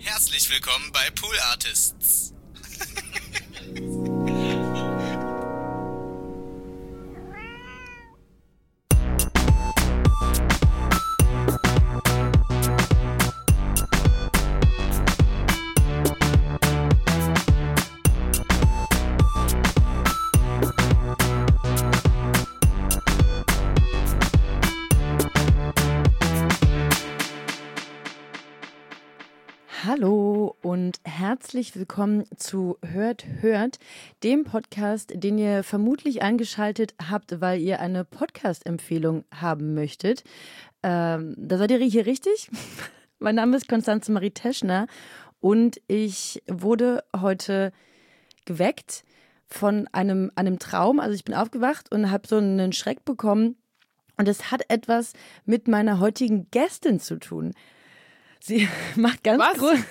Herzlich willkommen bei Pool Artists. Hallo und herzlich willkommen zu Hört, dem Podcast, den ihr vermutlich eingeschaltet habt, weil ihr eine Podcast-Empfehlung haben möchtet. Da seid ihr hier richtig. Mein Name ist Konstanze Marie Teschner und ich wurde heute geweckt von einem Traum. Also ich bin aufgewacht und habe so einen Schreck bekommen und es hat etwas mit meiner heutigen Gästin zu tun. Sie macht ganz große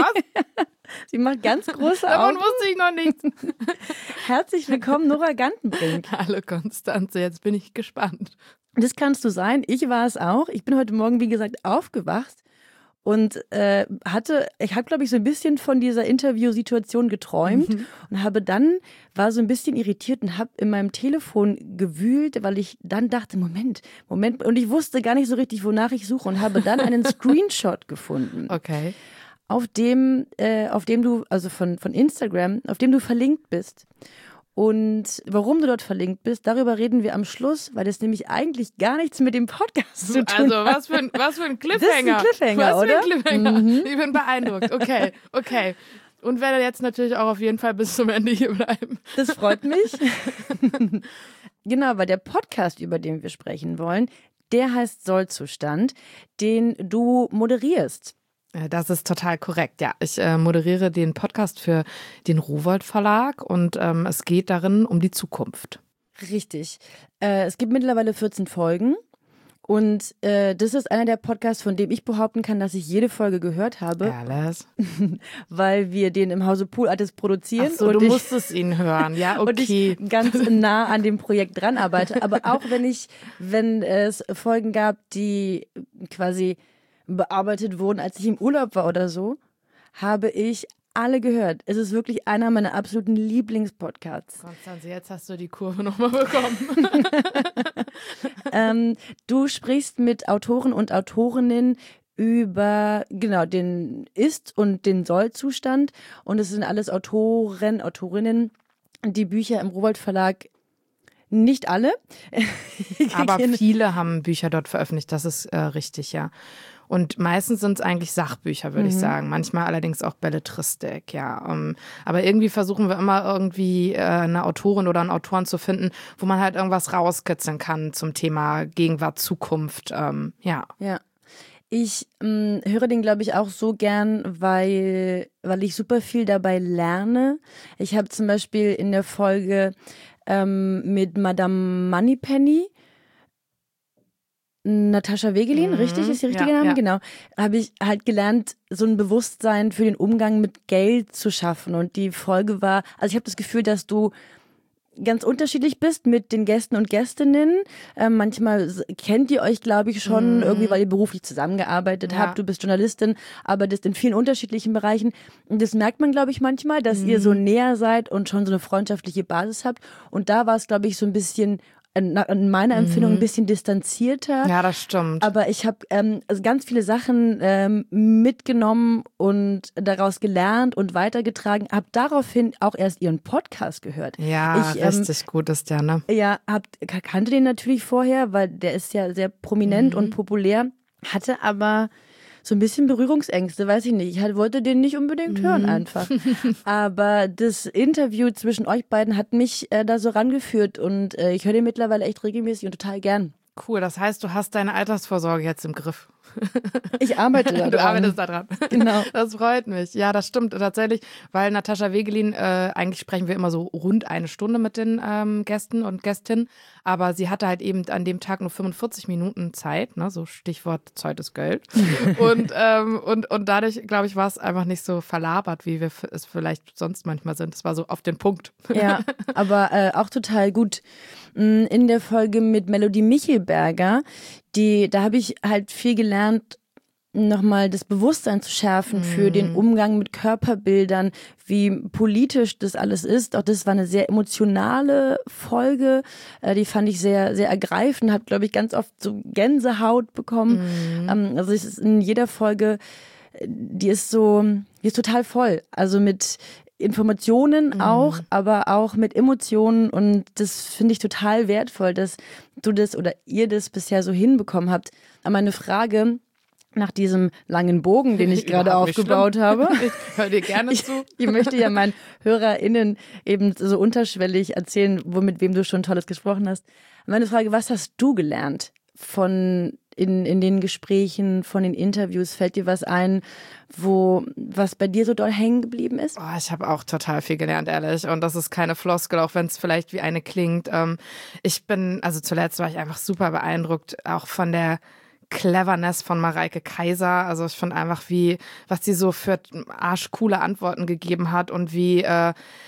Sie macht ganz große Augen. Davon wusste ich noch nichts. Herzlich willkommen, Nora Gantenbrink. Hallo Konstanze, jetzt bin ich gespannt. Das kannst du sein. Ich war es auch. Ich bin heute Morgen, wie gesagt, aufgewacht und ich habe, glaube ich, so ein bisschen von dieser Interviewsituation geträumt und war so ein bisschen irritiert und habe in meinem Telefon gewühlt, weil ich dann dachte, Moment, und ich wusste gar nicht so richtig, wonach ich suche und habe dann einen Screenshot gefunden. Okay. Auf dem du, also von Instagram, auf dem du verlinkt bist. Und warum du dort verlinkt bist, darüber reden wir am Schluss, weil das nämlich eigentlich gar nichts mit dem Podcast zu tun Also hat. was für ein Cliffhanger. Das ist ein Cliffhanger, oder? Was für ein Cliffhanger. Ich bin beeindruckt. Okay. Und werde jetzt natürlich auch auf jeden Fall bis zum Ende hier bleiben. Das freut mich. Genau, weil der Podcast, über den wir sprechen wollen, der heißt Sollzustand, den du moderierst. Das ist total korrekt, ja. Ich moderiere den Podcast für den Rowohlt Verlag und es geht darin um die Zukunft. Richtig. Es gibt mittlerweile 14 Folgen und das ist einer der Podcasts, von dem ich behaupten kann, dass ich jede Folge gehört habe. Alles. Weil wir den im Hause Pool Artists produzieren. Ach so, du musstest ihn hören, ja, okay. Und ich ganz nah an dem Projekt dran arbeite. Aber auch wenn es Folgen gab, die quasi bearbeitet wurden, als ich im Urlaub war oder so, habe ich alle gehört. Es ist wirklich einer meiner absoluten Lieblingspodcasts. Konstanze, jetzt hast du die Kurve nochmal bekommen. Du sprichst mit Autoren und Autorinnen über den Ist- und den Soll-Zustand und es sind alles Autorinnen, die Bücher im Rowohlt Verlag, nicht alle. Aber viele haben Bücher dort veröffentlicht, das ist richtig, ja. Und meistens sind es eigentlich Sachbücher, würde ich sagen. Manchmal allerdings auch Belletristik, ja. Aber irgendwie versuchen wir immer irgendwie eine Autorin oder einen Autoren zu finden, wo man halt irgendwas rauskitzeln kann zum Thema Gegenwart, Zukunft, ja. Ja. Ich höre den, glaube ich, auch so gern, weil ich super viel dabei lerne. Ich habe zum Beispiel in der Folge mit Madame Moneypenny, Natascha Wegelin, richtig? Ist der richtige Name? Ja. Genau. Habe ich halt gelernt, so ein Bewusstsein für den Umgang mit Geld zu schaffen. Und die Folge war, also ich habe das Gefühl, dass du ganz unterschiedlich bist mit den Gästen und Gästinnen. Manchmal kennt ihr euch, glaube ich, schon irgendwie, weil ihr beruflich zusammengearbeitet habt. Du bist Journalistin, arbeitest in vielen unterschiedlichen Bereichen. Und das merkt man, glaube ich, manchmal, dass ihr so näher seid und schon so eine freundschaftliche Basis habt. Und da war es, glaube ich, so ein bisschen in meiner Empfindung ein bisschen distanzierter. Ja, das stimmt. Aber ich habe also ganz viele Sachen mitgenommen und daraus gelernt und weitergetragen. Habe daraufhin auch erst ihren Podcast gehört. Ja, richtig gut ist der, ne? Ja, kannte den natürlich vorher, weil der ist ja sehr prominent und populär. Hatte aber so ein bisschen Berührungsängste, weiß ich nicht. Ich wollte den nicht unbedingt hören einfach. Aber das Interview zwischen euch beiden hat mich da so rangeführt und ich höre den mittlerweile echt regelmäßig und total gern. Cool, das heißt, du hast deine Altersvorsorge jetzt im Griff. Ich arbeite daran. Du arbeitest daran. Genau. Das freut mich. Ja, das stimmt tatsächlich, weil Natascha Wegelin, eigentlich sprechen wir immer so rund eine Stunde mit den Gästen und Gästinnen, aber sie hatte halt eben an dem Tag nur 45 Minuten Zeit, ne, so Stichwort Zeit ist Geld. Und dadurch, glaube ich, war es einfach nicht so verlabert, wie wir es vielleicht sonst manchmal sind. Es war so auf den Punkt. Ja, aber auch total gut. In der Folge mit Melodie Michelberger, da habe ich halt viel gelernt nochmal das Bewusstsein zu schärfen für den Umgang mit Körperbildern, wie politisch das alles ist. Auch das war eine sehr emotionale Folge, die fand ich sehr, sehr ergreifend, habe, glaube ich, ganz oft so Gänsehaut bekommen. Also es ist in jeder Folge, die ist total voll, also mit Informationen auch, aber auch mit Emotionen, und das finde ich total wertvoll, dass du das oder ihr das bisher so hinbekommen habt. Aber meine Frage nach diesem langen Bogen, den ich gerade aufgebaut habe. Ich höre dir gerne zu. Ich möchte ja meinen HörerInnen eben so unterschwellig erzählen, mit wem du schon Tolles gesprochen hast. Meine Frage, was hast du gelernt in den Gesprächen, von den Interviews? Fällt dir was ein, was bei dir so doll hängen geblieben ist? Oh, ich habe auch total viel gelernt, ehrlich. Und das ist keine Floskel, auch wenn es vielleicht wie eine klingt. Zuletzt war ich einfach super beeindruckt, auch von der Cleverness von Mareike Kaiser. Also ich finde einfach, was sie so für arschcoole Antworten gegeben hat und wie, ich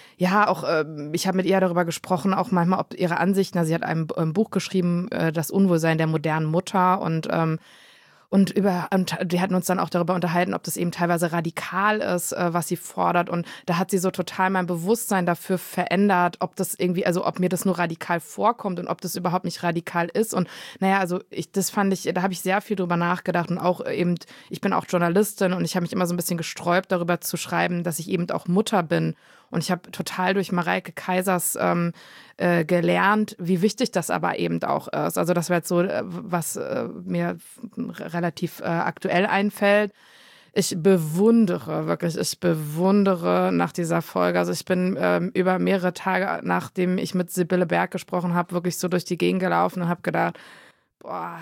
habe mit ihr darüber gesprochen, auch manchmal, ob ihre Ansichten, sie hat ein Buch geschrieben, Das Unwohlsein der modernen Mutter, und die hatten uns dann auch darüber unterhalten, ob das eben teilweise radikal ist, was sie fordert. Und da hat sie so total mein Bewusstsein dafür verändert, ob das irgendwie, also ob mir das nur radikal vorkommt und ob das überhaupt nicht radikal ist. Und da habe ich sehr viel drüber nachgedacht, und auch eben, ich bin auch Journalistin und ich habe mich immer so ein bisschen gesträubt, darüber zu schreiben, dass ich eben auch Mutter bin. Und ich habe total durch Mareike Kaisers gelernt, wie wichtig das aber eben auch ist. Also das wäre jetzt so, was mir relativ aktuell einfällt. Ich bewundere nach dieser Folge. Also ich bin über mehrere Tage, nachdem ich mit Sibylle Berg gesprochen habe, wirklich so durch die Gegend gelaufen und habe gedacht, boah,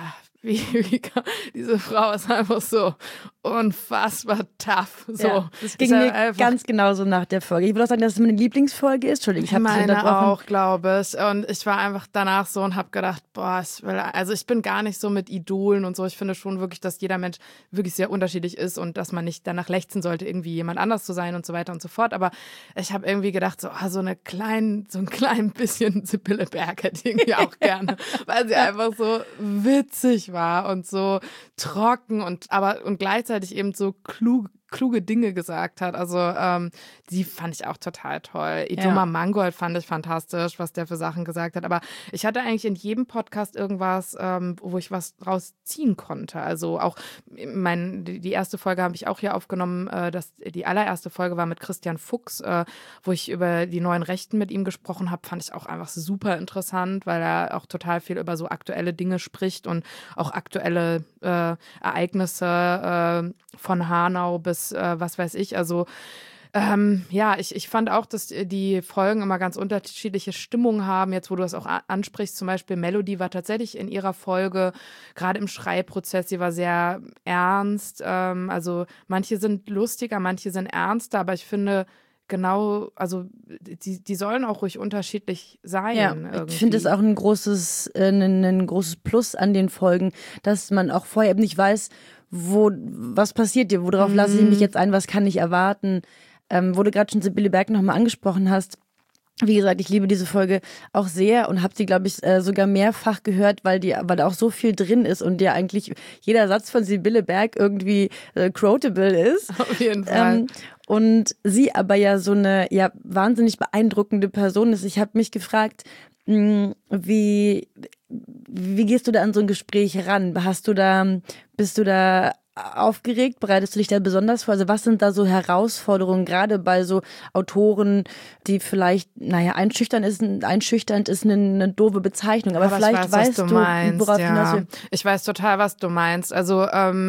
diese Frau ist einfach so unfassbar tough. So. Ja, das ging mir ganz genauso nach der Folge. Ich würde auch sagen, dass es meine Lieblingsfolge ist. Entschuldigung, ich habe meine auch, glaube ich. Und ich war einfach danach so und habe gedacht, ich bin gar nicht so mit Idolen und so. Ich finde schon wirklich, dass jeder Mensch wirklich sehr unterschiedlich ist und dass man nicht danach lechzen sollte, irgendwie jemand anders zu sein und so weiter und so fort. Aber ich habe irgendwie gedacht, so ein klein bisschen Sibylle Berg hätte ich irgendwie auch gerne, weil sie einfach so witzig war und so trocken und gleichzeitig eben so kluge Dinge gesagt hat. Also die fand ich auch total toll. Ijoma Mangold fand ich fantastisch, was der für Sachen gesagt hat. Aber ich hatte eigentlich in jedem Podcast irgendwas, wo ich was draus ziehen konnte. Also auch die erste Folge habe ich auch hier aufgenommen. Die allererste Folge war mit Christian Fuchs, wo ich über die neuen Rechten mit ihm gesprochen habe. Fand ich auch einfach super interessant, weil er auch total viel über so aktuelle Dinge spricht und auch aktuelle Ereignisse von Hanau bis was weiß ich. Also ich fand auch, dass die Folgen immer ganz unterschiedliche Stimmungen haben. Jetzt, wo du das auch ansprichst, zum Beispiel Melody war tatsächlich in ihrer Folge, gerade im Schreibprozess, sie war sehr ernst. Also manche sind lustiger, manche sind ernster, aber ich finde genau, also die sollen auch ruhig unterschiedlich sein. Ja, ich finde es auch ein großes Plus an den Folgen, dass man auch vorher eben nicht weiß, was passiert dir, worauf lasse ich mich jetzt ein, was kann ich erwarten. Wo du gerade schon Sibylle Berg nochmal angesprochen hast, wie gesagt, ich liebe diese Folge auch sehr und habe sie, glaube ich, sogar mehrfach gehört, weil da auch so viel drin ist und ja eigentlich jeder Satz von Sibylle Berg irgendwie quotable ist. Auf jeden Fall. Und sie aber ja so eine wahnsinnig beeindruckende Person ist. Ich habe mich gefragt, wie gehst du da an so ein Gespräch ran? Bist du da aufgeregt? Bereitest du dich da besonders vor? Also was sind da so Herausforderungen, gerade bei so Autoren, die vielleicht, einschüchternd ist eine doofe Bezeichnung, aber vielleicht weißt du, worauf hinaus will. Ich weiß total, was du meinst. Also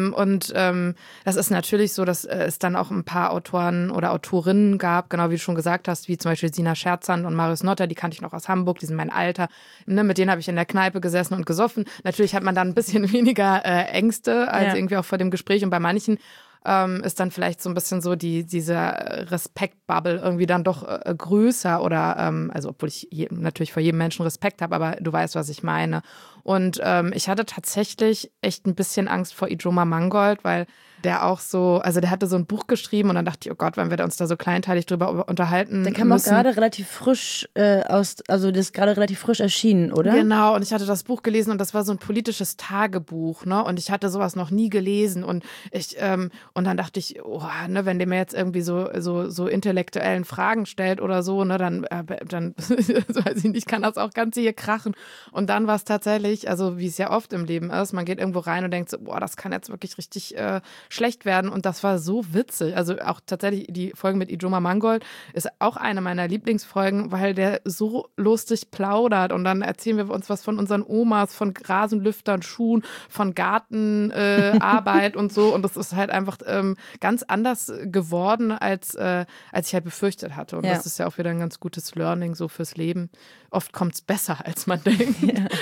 das ist natürlich so, dass es dann auch ein paar Autoren oder Autorinnen gab, genau wie du schon gesagt hast, wie zum Beispiel Sina Scherzand und Marius Notter, die kannte ich noch aus Hamburg, die sind mein Alter. Mit denen habe ich in der Kneipe gesessen und gesoffen. Natürlich hat man dann ein bisschen weniger Ängste als irgendwie auch vor dem Gespräch, und bei manchen ist dann vielleicht so ein bisschen so diese Respektbubble irgendwie dann doch größer oder also obwohl ich natürlich vor jedem Menschen Respekt habe, aber du weißt, was ich meine. Und ich hatte tatsächlich echt ein bisschen Angst vor Ijoma Mangold, weil der auch so, also der hatte so ein Buch geschrieben und dann dachte ich, oh Gott, wenn wir uns da so kleinteilig drüber unterhalten Der kam auch gerade relativ frisch das ist gerade relativ frisch erschienen, oder? Genau, und ich hatte das Buch gelesen und das war so ein politisches Tagebuch, ne? Und ich hatte sowas noch nie gelesen und und dann dachte ich, oh, ne, wenn der mir jetzt irgendwie so intellektuellen Fragen stellt oder so, ne, dann weiß ich nicht, kann das auch ganz hier krachen. Und dann war es tatsächlich, also wie es ja oft im Leben ist, man geht irgendwo rein und denkt so, boah, das kann jetzt wirklich richtig schlecht werden. Und das war so witzig. Also auch tatsächlich die Folge mit Ijoma Mangold ist auch eine meiner Lieblingsfolgen, weil der so lustig plaudert und dann erzählen wir uns was von unseren Omas, von Rasenlüftern, Schuhen, von Gartenarbeit und so. Und das ist halt einfach ganz anders geworden, als ich halt befürchtet hatte. Und das ist ja auch wieder ein ganz gutes Learning so fürs Leben. Oft kommt es besser, als man denkt.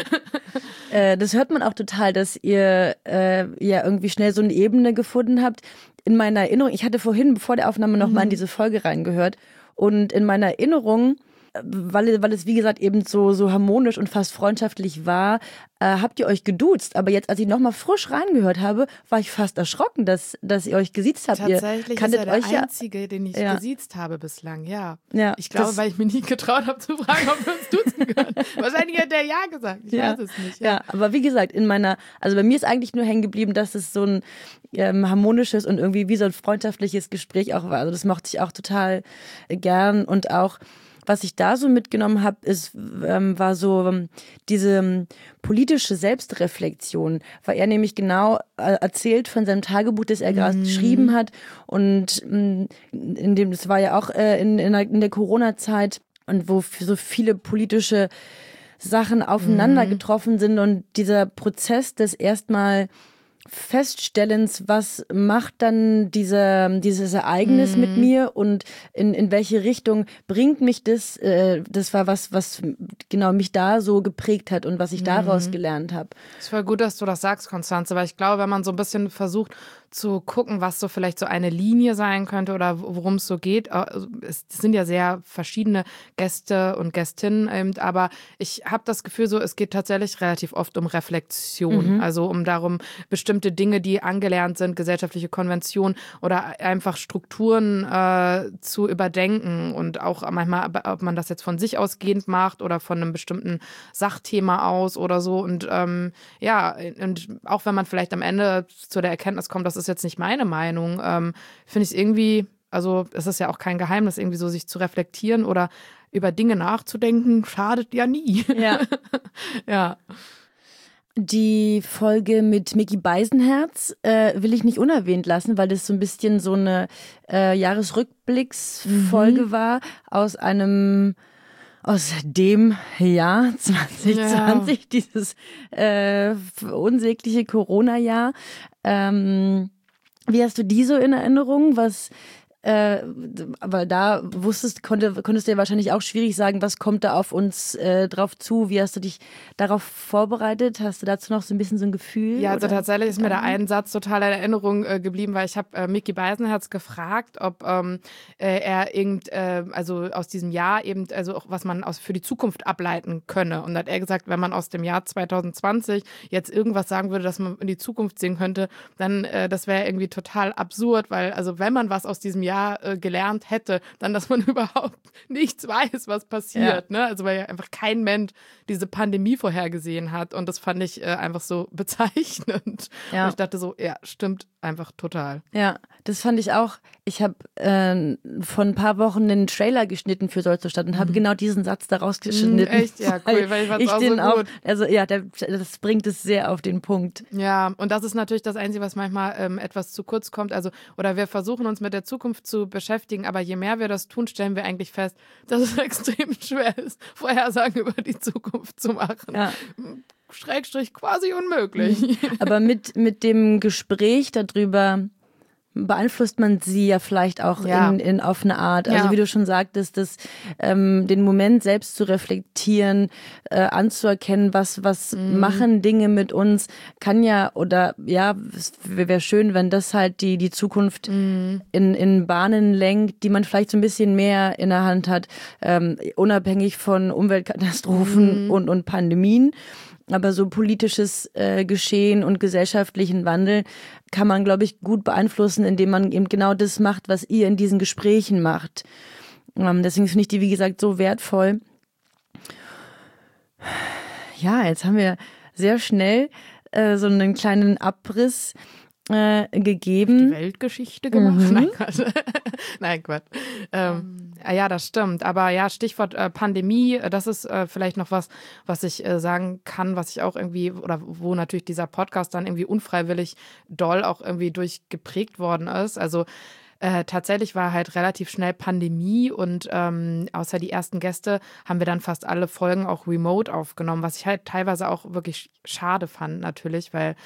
Ja. Das hört man auch total, dass ihr ja irgendwie schnell so eine Ebene gefunden habt. In meiner Erinnerung, ich hatte vorhin, bevor der Aufnahme nochmal in diese Folge reingehört und in meiner Erinnerung, weil es wie gesagt eben so harmonisch und fast freundschaftlich war, habt ihr euch geduzt. Aber jetzt, als ich nochmal frisch reingehört habe, war ich fast erschrocken, dass ihr euch gesiezt habt. Tatsächlich ist er der Einzige, den ich gesiezt habe bislang, ja. Ich glaube, weil ich mich nicht getraut habe zu fragen, ob wir uns duzen können. Wahrscheinlich hat der ja gesagt, ich weiß es nicht. Ja, aber wie gesagt, also bei mir ist eigentlich nur hängen geblieben, dass es so ein harmonisches und irgendwie wie so ein freundschaftliches Gespräch auch war. Also das mochte ich auch total gern und auch was ich da so mitgenommen habe, war so diese politische Selbstreflexion, weil er nämlich genau erzählt von seinem Tagebuch, das er gerade geschrieben hat und das war ja auch in der Corona-Zeit und wo so viele politische Sachen aufeinander getroffen sind und dieser Prozess des erstmal Feststellens, was macht dann dieses Ereignis mit mir und in welche Richtung bringt mich das, das war was genau mich da so geprägt hat und was ich daraus gelernt habe. Es ist voll gut, dass du das sagst, Konstanze, weil ich glaube, wenn man so ein bisschen versucht zu gucken, was so vielleicht so eine Linie sein könnte oder worum es so geht. Es sind ja sehr verschiedene Gäste und Gästinnen, aber ich habe das Gefühl so, es geht tatsächlich relativ oft um Reflexion, also um darum, bestimmte Dinge, die angelernt sind, gesellschaftliche Konventionen oder einfach Strukturen zu überdenken und auch manchmal, ob man das jetzt von sich ausgehend macht oder von einem bestimmten Sachthema aus oder so und und auch wenn man vielleicht am Ende zu der Erkenntnis kommt, das ist jetzt nicht meine Meinung, finde ich es irgendwie, also es ist ja auch kein Geheimnis, irgendwie so sich zu reflektieren oder über Dinge nachzudenken, schadet ja nie. Ja. Ja. Die Folge mit Micky Beisenherz will ich nicht unerwähnt lassen, weil das so ein bisschen so eine Jahresrückblicksfolge war aus dem Jahr 2020, dieses unsägliche Corona-Jahr. Wie hast du die so in Erinnerung? Weil da konntest du ja wahrscheinlich auch schwierig sagen, was kommt da auf uns drauf zu? Wie hast du dich darauf vorbereitet? Hast du dazu noch so ein bisschen so ein Gefühl? Ja, also tatsächlich ist mir da ein Satz total in Erinnerung geblieben, weil ich habe Micky Beisenherz gefragt, ob er also aus diesem Jahr eben, also auch was man für die Zukunft ableiten könne. Und da hat er gesagt, wenn man aus dem Jahr 2020 jetzt irgendwas sagen würde, dass man in die Zukunft sehen könnte, dann das wäre irgendwie total absurd, weil also wenn man was aus diesem Jahr gelernt hätte, dann, dass man überhaupt nichts weiß, was passiert. Ne? Also weil ja einfach kein Mensch diese Pandemie vorhergesehen hat und das fand ich einfach so bezeichnend. Ja. Und ich dachte so, ja, stimmt einfach total. Ja, das fand ich auch. Ich habe vor ein paar Wochen einen Trailer geschnitten für Soll zur Stadt und habe genau diesen Satz daraus geschnitten. Echt? Ja, cool, weil ich fand es auch so gut. Also ja, das bringt es sehr auf den Punkt. Ja, und das ist natürlich das Einzige, was manchmal etwas zu kurz kommt. Also, oder wir versuchen uns mit der Zukunft zu beschäftigen, aber je mehr wir das tun, stellen wir eigentlich fest, dass es extrem schwer ist, Vorhersagen über die Zukunft zu machen. Ja. Schrägstrich quasi unmöglich. Aber mit dem Gespräch darüber beeinflusst man sie ja vielleicht auch auf eine Art. Also wie du schon sagtest, den Moment selbst zu reflektieren, anzuerkennen, was machen Dinge mit uns, kann ja, oder ja, es wäre schön, wenn das halt die Zukunft in Bahnen lenkt, die man vielleicht so ein bisschen mehr in der Hand hat, unabhängig von Umweltkatastrophen und Pandemien. Aber so politisches Geschehen und gesellschaftlichen Wandel kann man, glaube ich, gut beeinflussen, indem man eben genau das macht, was ihr in diesen Gesprächen macht. Deswegen finde ich die, wie gesagt, so wertvoll. Ja, jetzt haben wir sehr schnell so einen kleinen Abriss gegeben. Die Weltgeschichte gemacht? Nein, Quatsch. Nein, Quatsch. Ja, das stimmt. Aber ja, Stichwort Pandemie, das ist vielleicht noch was ich sagen kann, was ich auch irgendwie, oder wo natürlich dieser Podcast dann irgendwie unfreiwillig doll auch irgendwie durchgeprägt worden ist. Also tatsächlich war halt relativ schnell Pandemie und außer die ersten Gäste haben wir dann fast alle Folgen auch remote aufgenommen, was ich halt teilweise auch wirklich schade fand natürlich, weil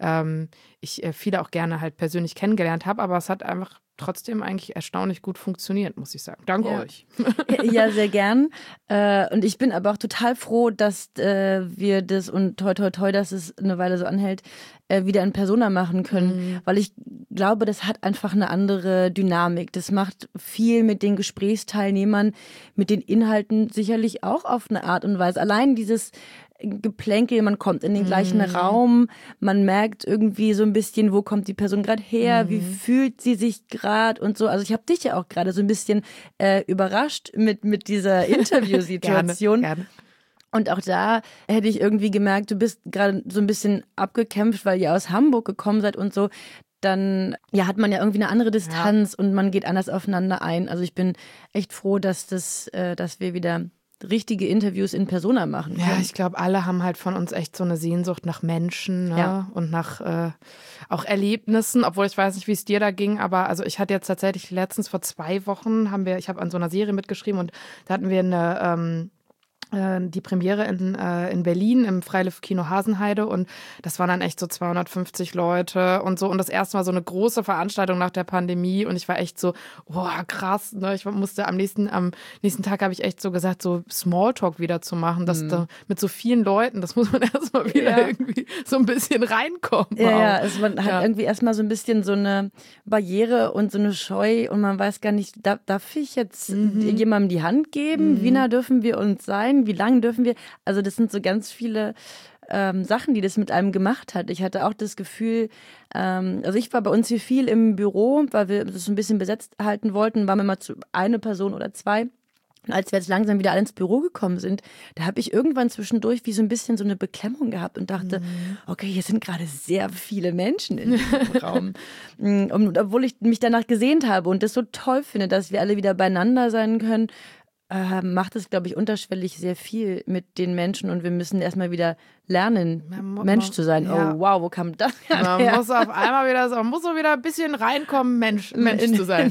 ich viele auch gerne halt persönlich kennengelernt habe, aber es hat einfach trotzdem eigentlich erstaunlich gut funktioniert, muss ich sagen. Danke euch. Ja, sehr gern. Und ich bin aber auch total froh, dass wir das und toi toi toi, dass es eine Weile so anhält, wieder in Persona machen können, weil ich glaube, das hat einfach eine andere Dynamik. Das macht viel mit den Gesprächsteilnehmern, mit den Inhalten sicherlich auch auf eine Art und Weise. Allein dieses Geplänkel, man kommt in den gleichen Raum, man merkt irgendwie so ein bisschen, wo kommt die Person gerade her, wie fühlt sie sich gerade und so. Also ich habe dich ja auch gerade so ein bisschen überrascht mit dieser Interviewsituation. Gerne. Und auch da hätte ich irgendwie gemerkt, du bist gerade so ein bisschen abgekämpft, weil ihr aus Hamburg gekommen seid und so. Dann hat man ja irgendwie eine andere Distanz und man geht anders aufeinander ein. Also ich bin echt froh, dass wir wieder richtige Interviews in Persona machen können. Ja, ich glaube, alle haben halt von uns echt so eine Sehnsucht nach Menschen, ne? Ja. Und nach auch Erlebnissen, obwohl ich weiß nicht, wie es dir da ging, aber also ich hatte jetzt tatsächlich letztens vor 2 Wochen, ich habe an so einer Serie mitgeschrieben und da hatten wir die Premiere in Berlin im Freilift-Kino Hasenheide und das waren dann echt so 250 Leute und so und das erste Mal so eine große Veranstaltung nach der Pandemie und ich war echt so, boah, krass, ne? Ich musste am nächsten Tag habe ich echt so gesagt, so Smalltalk wieder zu machen, das da, mit so vielen Leuten, das muss man erstmal wieder irgendwie so ein bisschen reinkommen. Ja, man hat irgendwie erstmal so ein bisschen so eine Barriere und so eine Scheu und man weiß gar nicht, darf ich jetzt jemandem die Hand geben? Wie nah dürfen wir uns sein? Wie lange dürfen wir? Also das sind so ganz viele Sachen, die das mit einem gemacht hat. Ich hatte auch das Gefühl, also ich war bei uns hier viel im Büro, weil wir das ein bisschen besetzt halten wollten, waren wir mal zu eine Person oder 2. Und als wir jetzt langsam wieder alle ins Büro gekommen sind, da habe ich irgendwann zwischendurch wie so ein bisschen so eine Beklemmung gehabt und dachte, okay, hier sind gerade sehr viele Menschen in diesem Raum. Und obwohl ich mich danach gesehnt habe und das so toll finde, dass wir alle wieder beieinander sein können, macht es, glaube ich, unterschwellig sehr viel mit den Menschen und wir müssen erstmal wieder lernen, Mensch zu sein. Ja. Oh, wow, wo kam das her? Man muss auf einmal wieder ein bisschen reinkommen, Mensch zu sein.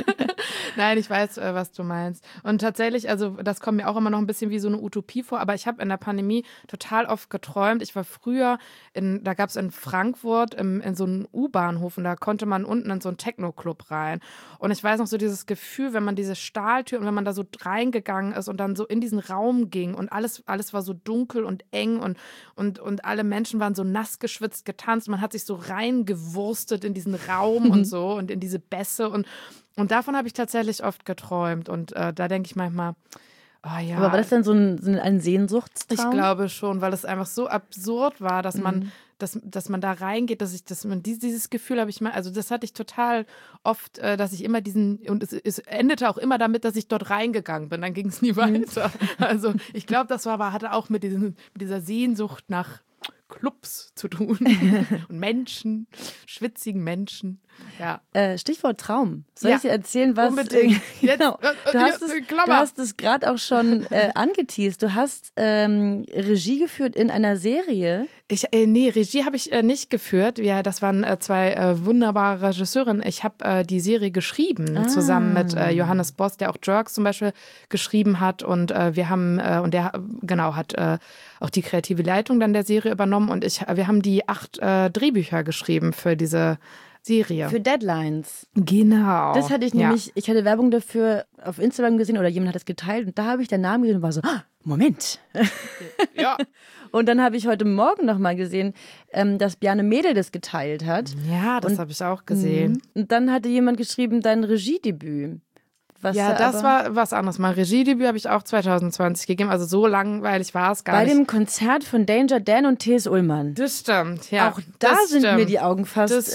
Nein, ich weiß, was du meinst. Und tatsächlich, also das kommt mir auch immer noch ein bisschen wie so eine Utopie vor, aber ich habe in der Pandemie total oft geträumt. Ich war früher, da gab es in Frankfurt in so einem U-Bahnhof und da konnte man unten in so einen Techno-Club rein. Und ich weiß noch so dieses Gefühl, wenn man diese Stahltür und wenn man da so reingegangen ist und dann so in diesen Raum ging und alles war so dunkel und eng und alle Menschen waren so nass geschwitzt, getanzt. Man hat sich so reingewurstet in diesen Raum und so und in diese Bässe und davon habe ich tatsächlich oft geträumt und da denke ich manchmal, oh ja. Aber war das dann so ein Sehnsuchtstraum? Ich glaube schon, weil es einfach so absurd war, dass man da reingeht, dieses Gefühl habe ich mal, also das hatte ich total oft, dass ich immer und es endete auch immer damit, dass ich dort reingegangen bin, dann ging es nie weiter. Also ich glaube, hatte auch mit dieser Sehnsucht nach Clubs zu tun und Menschen, schwitzigen Menschen. Ja. Stichwort Traum. Soll ich dir erzählen, was... Unbedingt. Genau. Du hast es gerade auch schon angeteast. Du hast Regie geführt in einer Serie. Nee, Regie habe ich nicht geführt. Ja, das waren 2 wunderbare Regisseurinnen. Ich habe die Serie geschrieben, zusammen mit Johannes Boss, der auch Jerks zum Beispiel geschrieben hat. Und wir haben, und der hat auch die kreative Leitung dann der Serie übernommen. Und wir haben die 8 Drehbücher geschrieben für diese Serie. Für Deadlines. Genau. Das hatte ich nämlich, ich hatte Werbung dafür auf Instagram gesehen oder jemand hat das geteilt und da habe ich den Namen gesehen und war so, Moment. Ja. Und dann habe ich heute Morgen nochmal gesehen, dass Bjarne Mädel das geteilt hat. Ja, das habe ich auch gesehen. Und dann hatte jemand geschrieben, dein Regiedebüt. Was Ja, das war was anderes. Mein Regiedebüt habe ich auch 2020 gegeben, also so langweilig war es gar nicht. Bei dem Konzert von Danger Dan und T.S. Ullmann. Das stimmt, ja. Auch da sind mir die Augen fast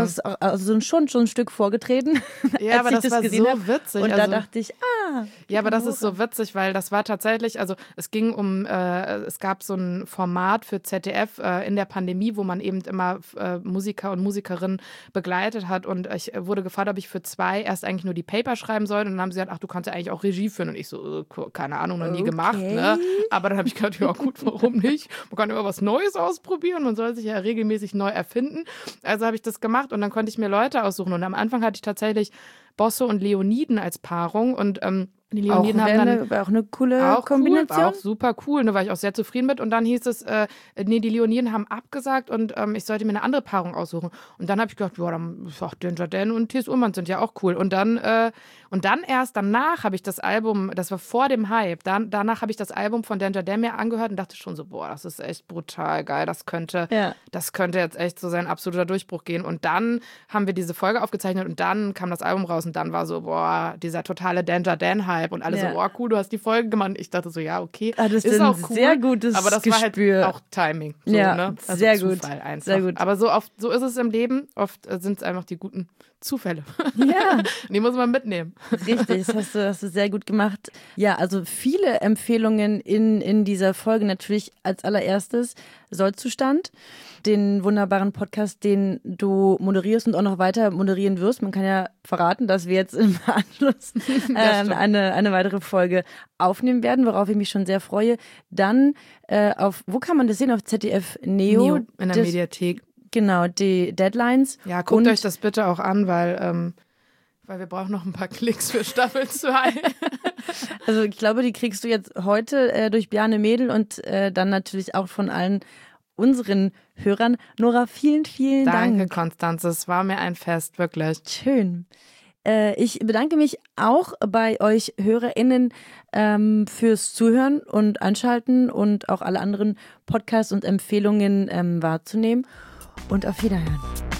schon ein Stück vorgetreten. Ja, aber das war so witzig. Und da dachte ich, ja, aber das ist so witzig, weil das war tatsächlich, also es ging es gab so ein Format für ZDF in der Pandemie, wo man eben immer Musiker und Musikerinnen begleitet hat und ich wurde gefragt, ob ich für 2 erst eigentlich nur die Paper schreiben soll und dann haben sie gesagt, ach, du kannst ja eigentlich auch Regie führen und ich so, keine Ahnung, noch nie gemacht, ne? Aber dann habe ich gedacht, ja gut, warum nicht? Man kann immer was Neues ausprobieren, man soll sich ja regelmäßig neu erfinden. Also habe ich das gemacht und dann konnte ich mir Leute aussuchen und am Anfang hatte ich tatsächlich Bosse und Leoniden als Paarung und die Leoniden war auch eine coole Kombination. Cool, war auch super cool, da war ich auch sehr zufrieden mit. Und dann hieß es, die Leoniden haben abgesagt und ich sollte mir eine andere Paarung aussuchen. Und dann habe ich gedacht, ja, dann Danger Dan und T.S. Ullmann sind ja auch cool. Und dann erst danach habe ich das Album, das war vor dem Hype, danach habe ich das Album von Danger Dan mir angehört und dachte schon so, boah, das ist echt brutal geil, das könnte jetzt echt so sein absoluter Durchbruch gehen. Und dann haben wir diese Folge aufgezeichnet und dann kam das Album raus und dann war so, boah, dieser totale Danger Dan-Hype. Und alle so, oh cool, du hast die Folge gemacht. Und ich dachte so, ja, okay, das ist auch cool. Sehr gutes aber das Gespür. war halt auch Timing. So, ja, ne? Also sehr Zufall gut. einfach. Sehr gut. Aber so ist es im Leben. Oft sind es einfach die guten Zufälle. Ja. Die muss man mitnehmen. Richtig, das hast du sehr gut gemacht. Ja, also viele Empfehlungen in dieser Folge. Natürlich als allererstes Sollzustand, den wunderbaren Podcast, den du moderierst und auch noch weiter moderieren wirst. Man kann ja verraten, dass wir jetzt im Anschluss eine weitere Folge aufnehmen werden, worauf ich mich schon sehr freue. Dann wo kann man das sehen? Auf ZDF Neo in der Mediathek. Genau, die Deadlines. Ja, guckt euch das bitte auch an, weil wir brauchen noch ein paar Klicks für Staffel 2. Also ich glaube, die kriegst du jetzt heute durch Bjarne Mädel und dann natürlich auch von allen unseren Hörern. Nora, vielen, vielen Dank. Danke, Konstanze. Es war mir ein Fest, wirklich. Schön. Ich bedanke mich auch bei euch HörerInnen fürs Zuhören und Einschalten und auch alle anderen Podcasts und Empfehlungen wahrzunehmen. Und auf Wiederhören.